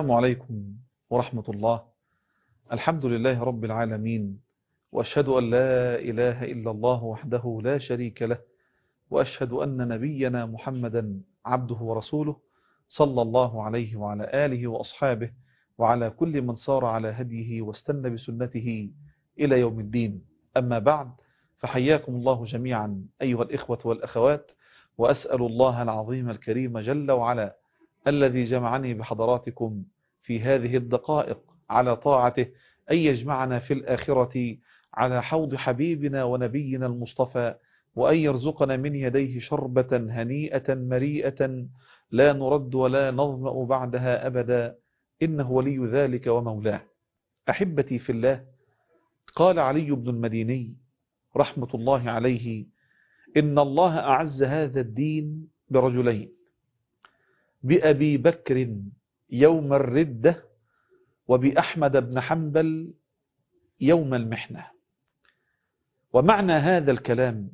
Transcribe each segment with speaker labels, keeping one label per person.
Speaker 1: السلام عليكم ورحمة الله. الحمد لله رب العالمين، وأشهد أن لا إله إلا الله وحده لا شريك له، وأشهد أن نبينا محمدا عبده ورسوله صلى الله عليه وعلى آله وأصحابه وعلى كل من صار على هديه واستنى بسنته إلى يوم الدين. أما بعد، فحياكم الله جميعا أيها الإخوة والأخوات، وأسأل الله العظيم الكريم جل وعلا الذي جمعني بحضراتكم في هذه الدقائق على طاعته أن يجمعنا في الآخرة على حوض حبيبنا ونبينا المصطفى، وأن يرزقنا من يديه شربة هنيئة مريئة لا نرد ولا نظمأ بعدها أبدا، إنه ولي ذلك ومولاه. أحبتي في الله، قال علي بن المديني رحمة الله عليه: إن الله أعز هذا الدين برجلين، بأبي بكر يوم الردة، وبأحمد بن حنبل يوم المحنة. ومعنى هذا الكلام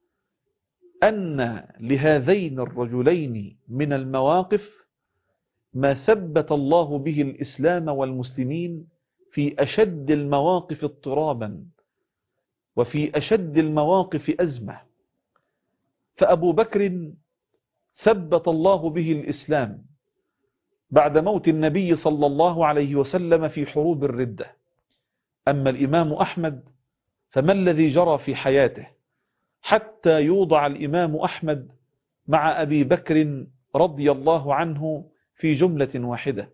Speaker 1: أن لهذين الرجلين من المواقف ما ثبت الله به الإسلام والمسلمين في أشد المواقف اضطرابا وفي أشد المواقف أزمة. فأبو بكر ثبت الله به الإسلام بعد موت النبي صلى الله عليه وسلم في حروب الردة. أما الإمام أحمد فما الذي جرى في حياته حتى يوضع الإمام أحمد مع أبي بكر رضي الله عنه في جملة واحدة؟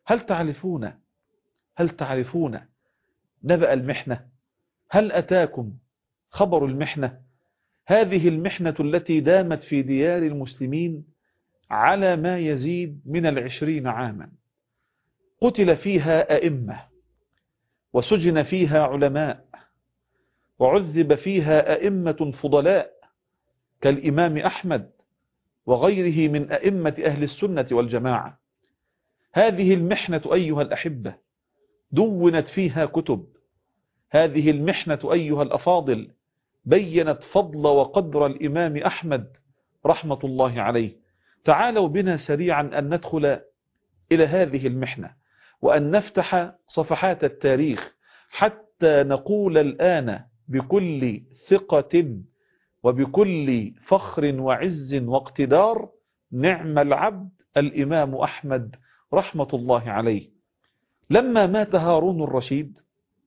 Speaker 1: هل تعرفون نبأ المحنة؟ هل أتاكم خبر المحنة؟ هذه المحنة التي دامت في ديار المسلمين على ما يزيد من 20 عاما، قتل فيها أئمة، وسجن فيها علماء، وعذب فيها أئمة فضلاء كالإمام أحمد وغيره من أئمة أهل السنة والجماعة. هذه المحنة أيها الأحبة دونت فيها كتب، هذه المحنة أيها الأفاضل بينت فضل وقدر الإمام أحمد رحمة الله عليه. تعالوا بنا سريعا أن ندخل إلى هذه المحنة وأن نفتح صفحات التاريخ حتى نقول الآن بكل ثقة وبكل فخر وعز واقتدار: نعم العبد الإمام أحمد رحمة الله عليه. لما مات هارون الرشيد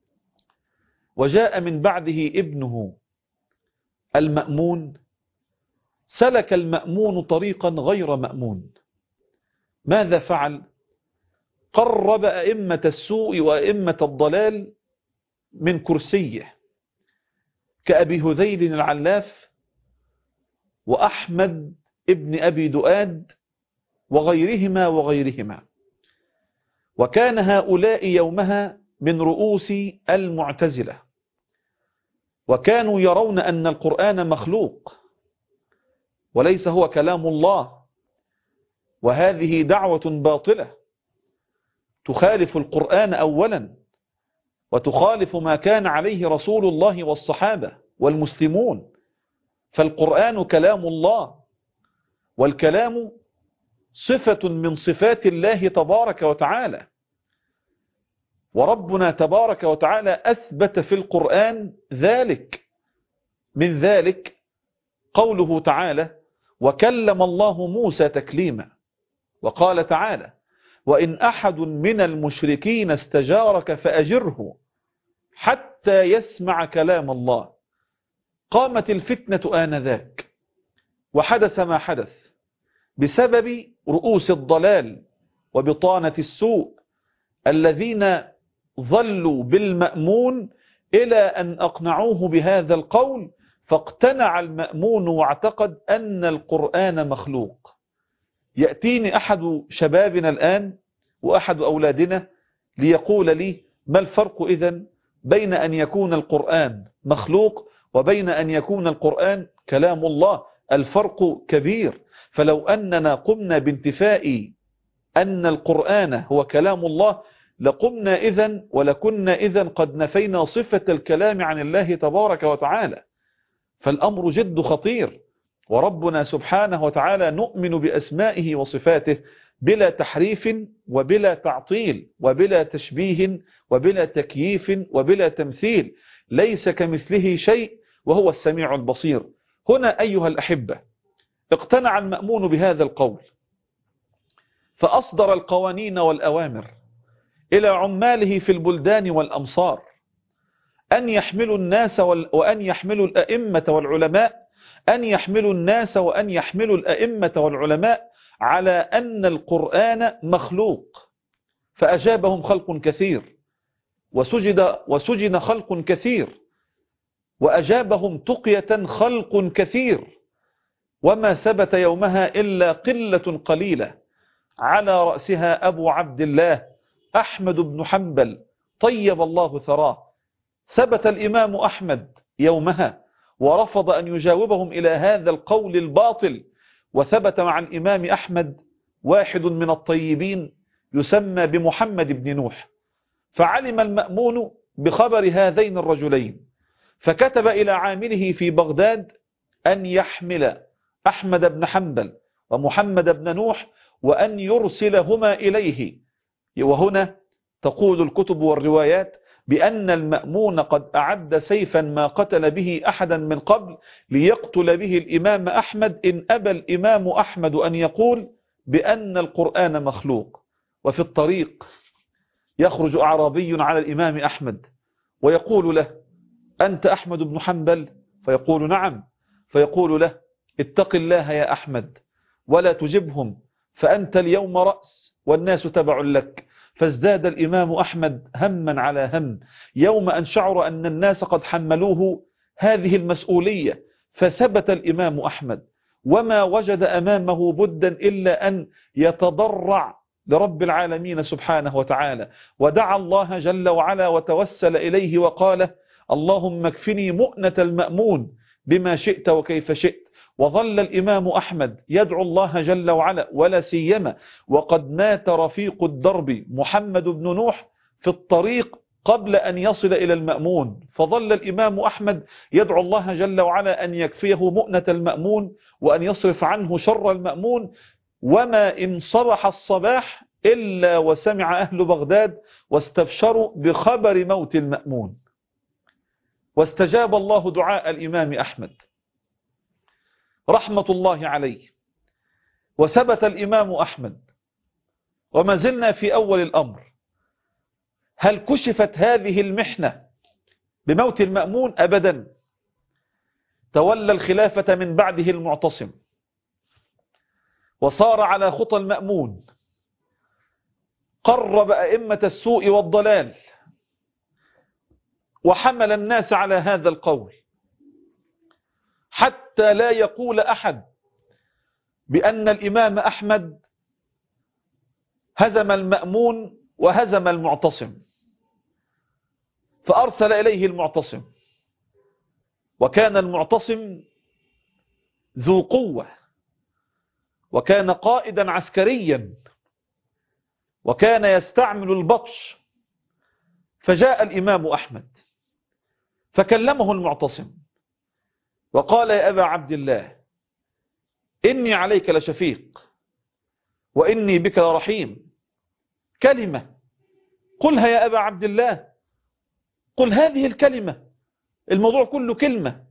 Speaker 1: وجاء من بعده ابنه المأمون، سلك المأمون طريقا غير مأمون. ماذا فعل؟ قرب أئمة السوء وأئمة الضلال من كرسيه كأبي هذيل العلاف وأحمد ابن أبي دؤاد وغيرهما. وكان هؤلاء يومها من رؤوس المعتزلة، وكانوا يرون أن القرآن مخلوق وليس هو كلام الله، وهذه دعوة باطلة تخالف القرآن أولا، وتخالف ما كان عليه رسول الله والصحابة والمسلمون. فالقرآن كلام الله، والكلام صفة من صفات الله تبارك وتعالى، وربنا تبارك وتعالى أثبت في القرآن ذلك. من ذلك قوله تعالى: وكلم الله موسى تكليما. وقال تعالى: وإن أحد من المشركين استجارك فأجره حتى يسمع كلام الله. قامت الفتنة آنذاك، وحدث ما حدث بسبب رؤوس الضلال وبطانة السوء الذين ظلوا بالمأمون إلى أن أقنعوه بهذا القول، فاقتنع المأمون واعتقد أن القرآن مخلوق. يأتيني أحد شبابنا الآن وأحد أولادنا ليقول لي: ما الفرق إذن بين أن يكون القرآن مخلوق وبين أن يكون القرآن كلام الله؟ الفرق كبير. فلو أننا قمنا بانتفاء أن القرآن هو كلام الله لقمنا إذن ولكنا إذن قد نفينا صفة الكلام عن الله تبارك وتعالى. فالأمر جد خطير، وربنا سبحانه وتعالى نؤمن بأسمائه وصفاته بلا تحريف وبلا تعطيل وبلا تشبيه وبلا تكييف وبلا تمثيل، ليس كمثله شيء وهو السميع البصير. هنا أيها الأحبة اقتنع المأمون بهذا القول، فأصدر القوانين والأوامر إلى عماله في البلدان والأمصار أن يحملوا الناس وأن يحملوا الأئمة والعلماء، أن يحملوا الناس وأن يحملوا الأئمة والعلماء على أن القرآن مخلوق. فأجابهم خلق كثير، وسجن خلق كثير، وأجابهم تقية خلق كثير، وما ثبت يومها إلا قلة قليلة، على رأسها أبو عبد الله أحمد بن حنبل طيب الله ثراه. ثبت الإمام أحمد يومها ورفض أن يجاوبهم إلى هذا القول الباطل. وثبت مع الإمام أحمد واحد من الطيبين يسمى بمحمد بن نوح، فعلم المأمون بخبر هذين الرجلين، فكتب إلى عامله في بغداد أن يحمل أحمد بن حنبل ومحمد بن نوح وأن يرسلهما إليه. وهنا تقول الكتب والروايات بأن المأمون قد أعد سيفا ما قتل به أحدا من قبل ليقتل به الإمام أحمد إن أبى الإمام أحمد أن يقول بأن القرآن مخلوق. وفي الطريق يخرج أعرابي على الإمام أحمد ويقول له: أنت أحمد بن حنبل؟ فيقول: نعم. فيقول له: اتق الله يا أحمد ولا تجبهم، فأنت اليوم رأس والناس تبع لك. فازداد الإمام أحمد هما على هم يوم أن شعر أن الناس قد حملوه هذه المسؤولية. فثبت الإمام أحمد وما وجد أمامه بدا إلا أن يتضرع لرب العالمين سبحانه وتعالى، ودعا الله جل وعلا وتوسل إليه وقال: اللهم اكفني مؤنة المأمون بما شئت وكيف شئت. وظل الإمام أحمد يدعو الله جل وعلا، ولا سيما وقد مات رفيق الدرب محمد بن نوح في الطريق قبل أن يصل إلى المأمون، فظل الإمام أحمد يدعو الله جل وعلا أن يكفيه مؤنة المأمون وأن يصرف عنه شر المأمون. وما إن صبح الصباح إلا وسمع أهل بغداد واستبشروا بخبر موت المأمون، واستجاب الله دعاء الإمام أحمد رحمة الله عليه. وثبت الإمام أحمد، وما زلنا في أول الأمر. هل كشفت هذه المحنة بموت المأمون؟ أبدا. تولى الخلافة من بعده المعتصم، وصار على خطى المأمون، قرب أئمة السوء والضلال، وحمل الناس على هذا القول، حتى لا يقول أحد بأن الإمام أحمد هزم المأمون وهزم المعتصم. فأرسل إليه المعتصم، وكان المعتصم ذو قوة، وكان قائدا عسكريا، وكان يستعمل البطش. فجاء الإمام أحمد فكلمه المعتصم وقال: يا أبا عبد الله، إني عليك لشفيق وإني بك لرحيم. كلمة قلها يا أبا عبد الله، قل هذه الكلمة، الموضوع كله كلمة،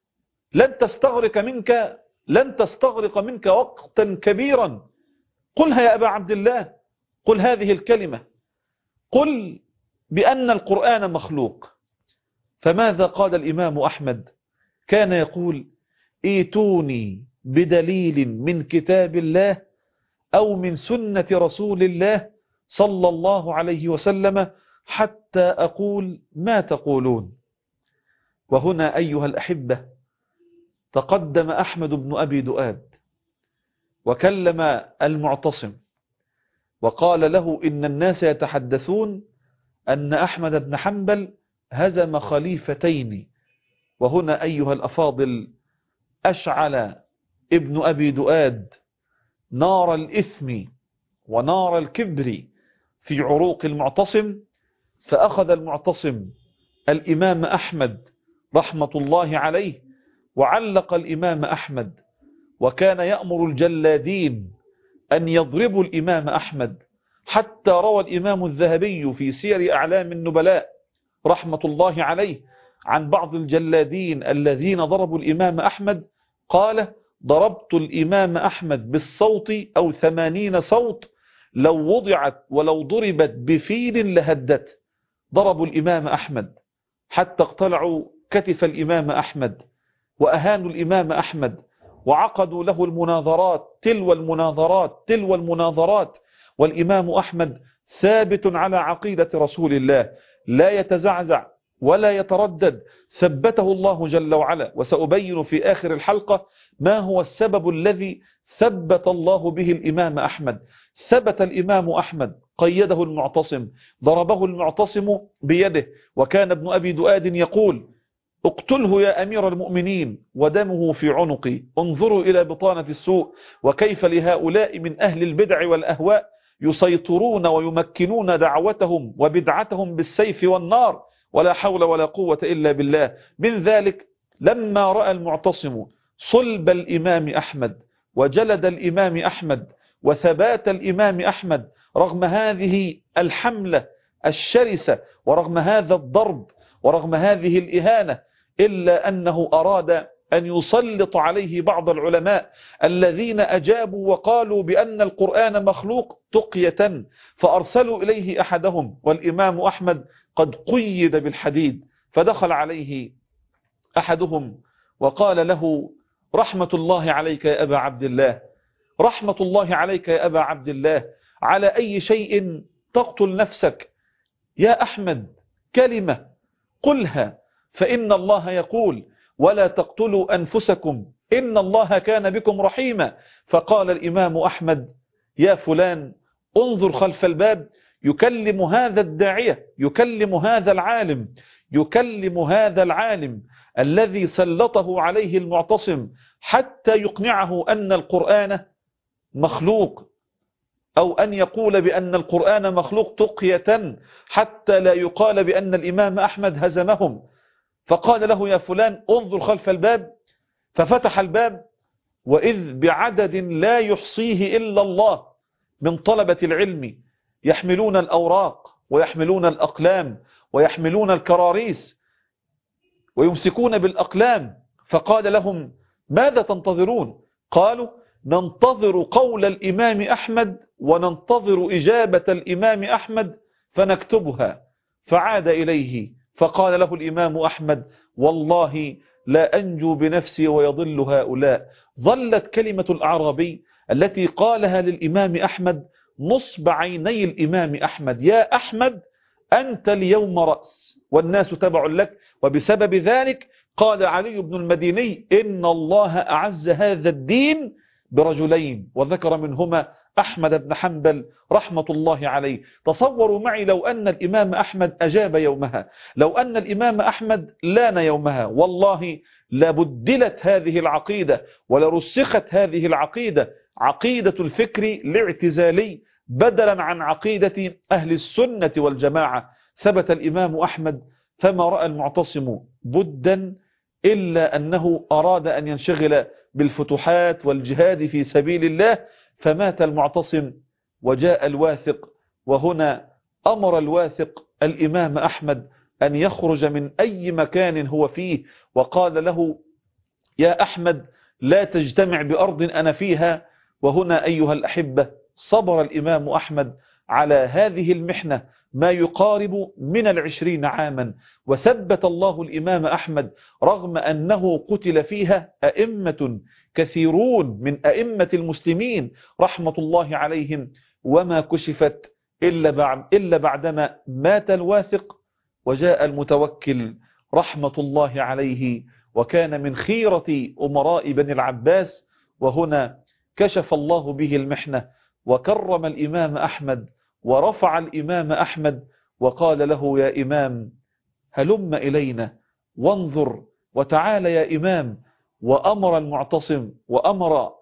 Speaker 1: لن تستغرق منك وقتا كبيرا. قلها يا أبا عبد الله، قل هذه الكلمة، قل بأن القرآن مخلوق. فماذا قال الإمام أحمد؟ كان يقول: ائتوني بدليل من كتاب الله أو من سنة رسول الله صلى الله عليه وسلم حتى أقول ما تقولون. وهنا أيها الأحبة تقدم أحمد بن أبي دؤاد وكلم المعتصم وقال له: إن الناس يتحدثون أن أحمد بن حنبل هزم خليفتين. وهنا أيها الأفاضل أشعل ابن أبي دؤاد نار الإثم ونار الكبر في عروق المعتصم، فأخذ المعتصم الإمام أحمد رحمة الله عليه وعلق الإمام أحمد، وكان يأمر الجلادين أن يضربوا الإمام أحمد، حتى روى الإمام الذهبي في سير أعلام النبلاء رحمة الله عليه عن بعض الجلادين الذين ضربوا الإمام أحمد، قال: ضربت الإمام أحمد بالصوت أو 80 صوت، لو وضعت ولو ضربت بفيل لهدت. ضربوا الإمام أحمد حتى اقتلعوا كتف الإمام أحمد، وأهانوا الإمام أحمد، وعقدوا له المناظرات تلو المناظرات، والإمام أحمد ثابت على عقيدة رسول الله، لا يتزعزع ولا يتردد، ثبته الله جل وعلا. وسأبين في آخر الحلقة ما هو السبب الذي ثبت الله به الإمام أحمد. ثبت الإمام أحمد، قيده المعتصم، ضربه المعتصم بيده، وكان ابن أبي دؤاد يقول: اقتله يا أمير المؤمنين ودمه في عنقي. انظروا إلى بطانة السوء، وكيف لهؤلاء من أهل البدع والأهواء يسيطرون ويمكنون دعوتهم وبدعتهم بالسيف والنار، ولا حول ولا قوة إلا بالله. من ذلك لما رأى المعتصم صلب الإمام أحمد وجلد الإمام أحمد وثبات الإمام أحمد رغم هذه الحملة الشرسة، ورغم هذا الضرب، ورغم هذه الإهانة، إلا أنه أراد أن يسلط عليه بعض العلماء الذين أجابوا وقالوا بأن القرآن مخلوق تقية، فأرسلوا إليه أحدهم، والإمام أحمد قد قيد بالحديد، فدخل عليه أحدهم وقال له: رحمة الله عليك يا أبا عبد الله، رحمة الله عليك يا أبا عبد الله، على أي شيء تقتل نفسك؟ يا أحمد، كلمة قلها، فإن الله يقول: ولا تقتلوا أنفسكم إن الله كان بكم رحيما. فقال الإمام أحمد: يا فلان، انظر خلف الباب، يكلم هذا الداعية، يكلم هذا العالم، يكلم هذا العالم الذي سلطه عليه المعتصم حتى يقنعه أن القرآن مخلوق، أو أن يقول بأن القرآن مخلوق تقية حتى لا يقال بأن الإمام أحمد هزمهم. فقال له: يا فلان، انظر خلف الباب. ففتح الباب، وإذ بعدد لا يحصيه إلا الله من طلبة العلم يحملون الأوراق ويحملون الأقلام ويحملون الكراريس ويمسكون بالأقلام. فقال لهم: ماذا تنتظرون؟ قالوا: ننتظر قول الإمام أحمد وننتظر إجابة الإمام أحمد فنكتبها. فعاد إليه فقال له الإمام أحمد: والله لا أنجو بنفسي ويضل هؤلاء. ظلت كلمة الأعرابي التي قالها للإمام أحمد نصب عيني الإمام أحمد: يا أحمد، أنت اليوم رأس والناس تبع لك. وبسبب ذلك قال علي بن المديني: إن الله أعز هذا الدين برجلين، وذكر منهما أحمد بن حنبل رحمة الله عليه. تصوروا معي لو أن الإمام أحمد أجاب يومها، لو أن الإمام أحمد لان يومها، والله لبدلت هذه العقيدة ولرسخت هذه العقيدة، عقيدة الفكر الاعتزالي، بدلا عن عقيدة أهل السنة والجماعة. ثبت الإمام أحمد، فما رأى المعتصم بدا إلا أنه أراد أن ينشغل بالفتوحات والجهاد في سبيل الله، فمات المعتصم وجاء الواثق. وهنا أمر الواثق الإمام أحمد أن يخرج من أي مكان هو فيه، وقال له: يا أحمد، لا تجتمع بأرض أنا فيها. وهنا أيها الأحبة صبر الإمام أحمد على هذه المحنة ما يقارب من 20 عاما، وثبت الله الإمام أحمد رغم أنه قتل فيها أئمة كثيرون من أئمة المسلمين رحمة الله عليهم، وما كشفت إلا بعدما مات الواثق وجاء المتوكل رحمة الله عليه، وكان من خيرة أمراء بني العباس. وهنا كشف الله به المحنة وكرم الإمام أحمد ورفع الإمام أحمد، وقال له: يا إمام، هلم إلينا وانظر وتعال يا إمام. وأمر المعتصم وأمر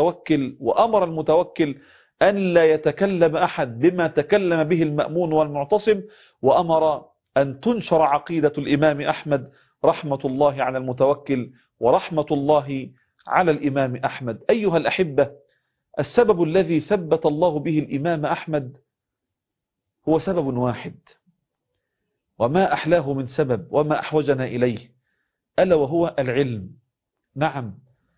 Speaker 1: المتوكل أن لا يتكلم أحد بما تكلم به المأمون والمعتصم، وأمر أن تنشر عقيدة الإمام أحمد رحمة الله على المتوكل ورحمة الله على الإمام أحمد. أيها الأحبة، السبب الذي ثبت الله به الإمام أحمد هو سبب واحد، وما أحلاه من سبب وما أحوجنا إليه، ألا وهو العلم. نعم،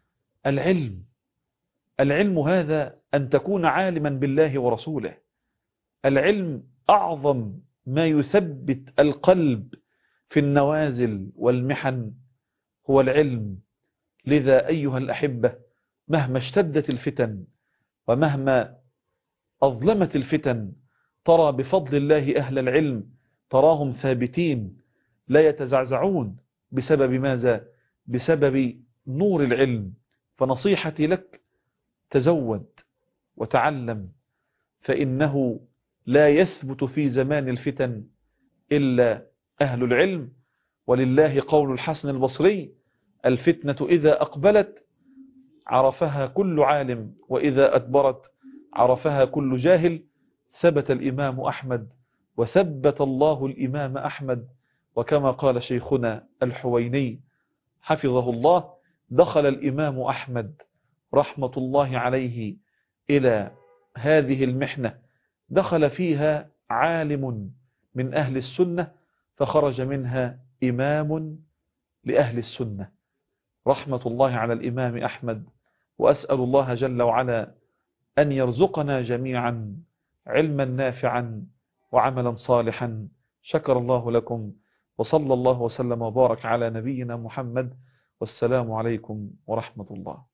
Speaker 1: العلم هذا أن تكون عالما بالله ورسوله. العلم أعظم ما يثبت القلب في النوازل والمحن، هو العلم. لذا أيها الأحبة، مهما اشتدت الفتن ومهما أظلمت الفتن، ترى بفضل الله أهل العلم تراهم ثابتين لا يتزعزعون. بسبب ماذا؟ بسبب نور العلم. فنصيحتي لك، تزود وتعلم، فإنه لا يثبت في زمان الفتن إلا أهل العلم. ولله قول الحسن البصري: الفتنة إذا أقبلت عرفها كل عالم، وإذا أدبرت عرفها كل جاهل. ثبت الإمام أحمد وثبت الله الإمام أحمد، وكما قال شيخنا الحويني حفظه الله: دخل الإمام أحمد رحمة الله عليه إلى هذه المحنة، دخل فيها عالم من أهل السنة، فخرج منها إمام لأهل السنة. رحمة الله على الإمام أحمد. وأسأل الله جل وعلا أن يرزقنا جميعا علما نافعا وعملا صالحا. شكر الله لكم، وصلى الله وسلم وبارك على نبينا محمد، والسلام عليكم ورحمة الله.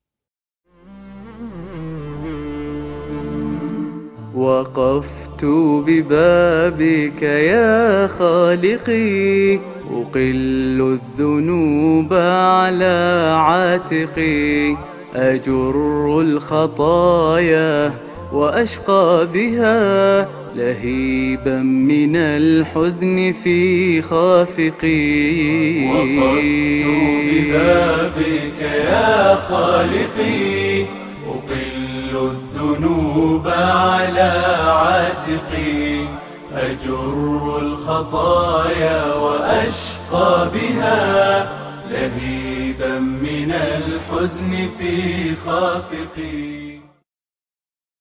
Speaker 2: وقفت ببابك يا خالقي، أقل الذنوب على عاتقي، أجر الخطايا وأشقى بها، لهيبا من الحزن في خافقي.
Speaker 3: وقفت ببابك يا خالقي، أقل الذنوب على عاتقي، أجر الخطايا وأشقى بها، لهيبا من الحزن في خافقي.